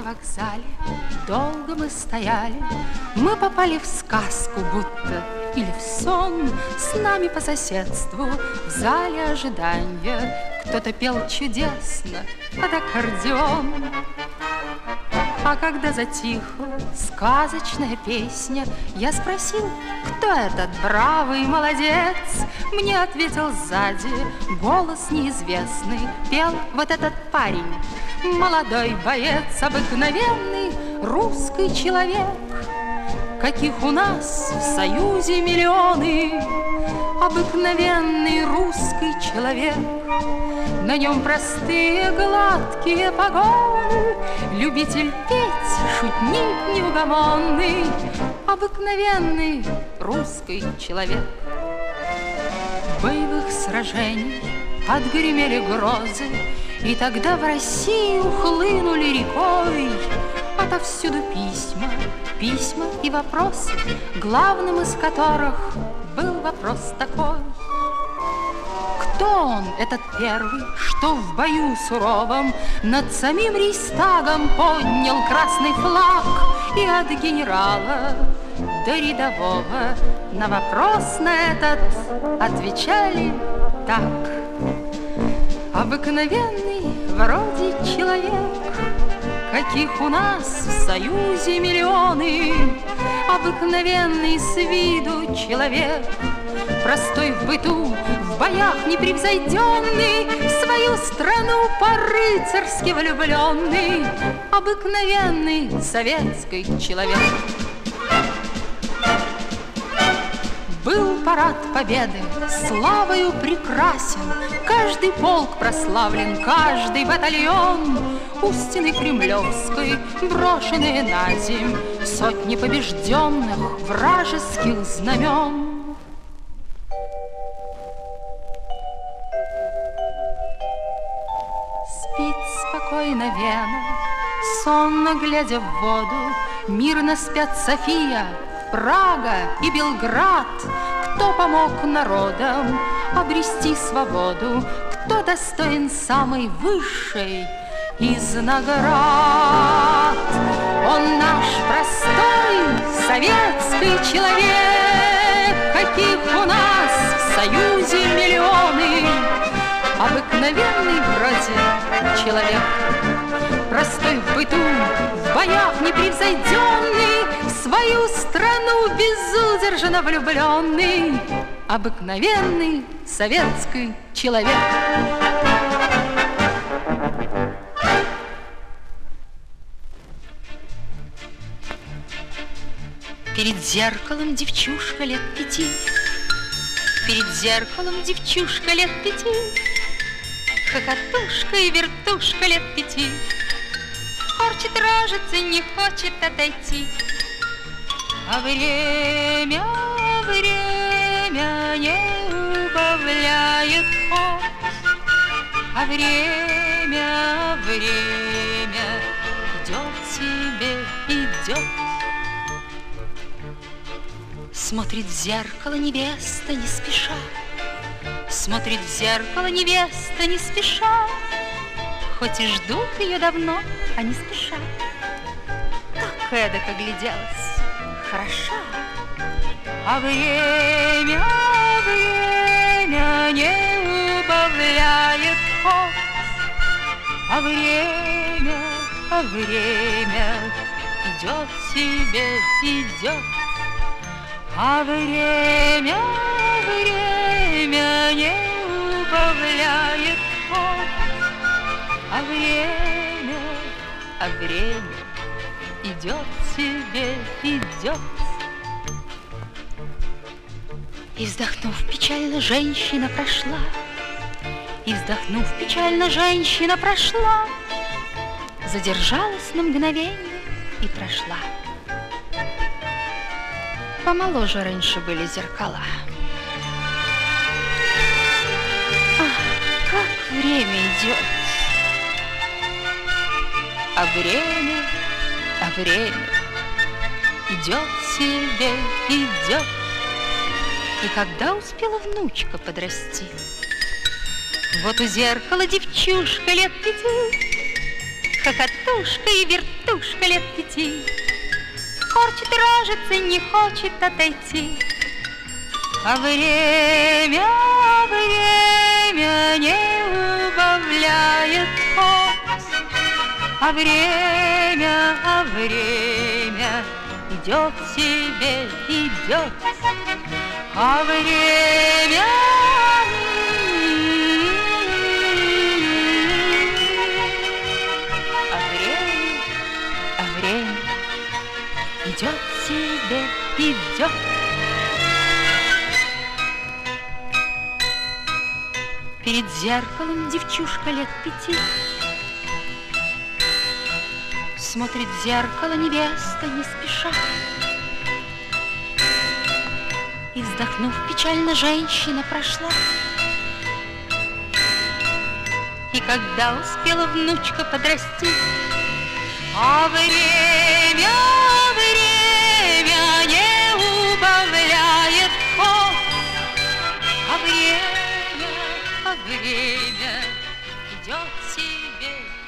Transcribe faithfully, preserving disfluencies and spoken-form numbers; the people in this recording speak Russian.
вокзале долго мы стояли, мы попали в сказку будто или в сон. С нами по соседству в зале ожидания кто-то пел чудесно под аккордеон. А когда затихла сказочная песня, я спросил, кто этот бравый молодец. Мне ответил сзади голос неизвестный, пел вот этот парень, молодой боец, обыкновенный русский человек, каких у нас в Союзе миллионы. Обыкновенный русский человек, на нем простые гладкие погоны, любитель петь, шутник неугомонный. Обыкновенный русский человек. Боевых сражений отгремели грозы, и тогда в Россию хлынули рекой отовсюду письма, письма и вопросы, главным из которых был вопрос такой: кто он, этот первый, что в бою суровом над самим Рейхстагом поднял красный флаг? И от генерала до рядового на вопрос на этот отвечали так: обыкновенный вроде человек, каких у нас в Союзе миллионы. Обыкновенный с виду человек, простой в быту, в боях непревзойденный, в свою страну по-рыцарски влюбленный. Обыкновенный советский человек. Был парад победы, славою прекрасен, каждый полк прославлен, каждый батальон. У стены Кремлевской брошенные на земь сотни побежденных вражеских знамен. Спит спокойно Вена, сонно глядя в воду, мирно спят София, Прага и Белград. Кто помог народам обрести свободу, кто достоин самой высшей из наград? Он наш простой советский человек, каких у нас в Союзе миллионы. Обыкновенный вроде человек, простой в быту, в боях непревзойденный, в свою страну безудержно влюбленный. Обыкновенный советский человек. Перед зеркалом девчушка лет пяти, перед зеркалом девчушка лет пяти, хохотушка и вертушка лет пяти, корчит рожицы, не хочет отойти. А время, время не убавляет ход, а время, время идет себе, идет. Смотрит в зеркало невеста не спеша, смотрит в зеркало невеста не спеша, хоть и ждут ее давно, а не спеша. Так эдак огляделась, хороша. А время, время не убавляет ход, а время, а время идет себе, идет. А время, время не убавляет ход, а время, а время идет себе, идет. И вздохнув печально, женщина прошла, и вздохнув печально, женщина прошла, задержалась на мгновение и прошла. Помоложе раньше были зеркала. Ах, как время идет. А время, а время идет себе, идет. И когда успела внучка подрасти, вот у зеркала девчушка лет пяти, хохотушка и вертушка лет пяти. Корчит рожицы, не хочет отойти. А время, время не убавляет ход. А время, а время идет себе, идет. А время, а время, а время идет себе, идет. Перед зеркалом девчушка лет пяти смотрит в зеркало невеста не спеша. И, вздохнув печально, женщина прошла. И когда успела внучка подрасти, а время, время не убавляет ход. А время, а время идет себе.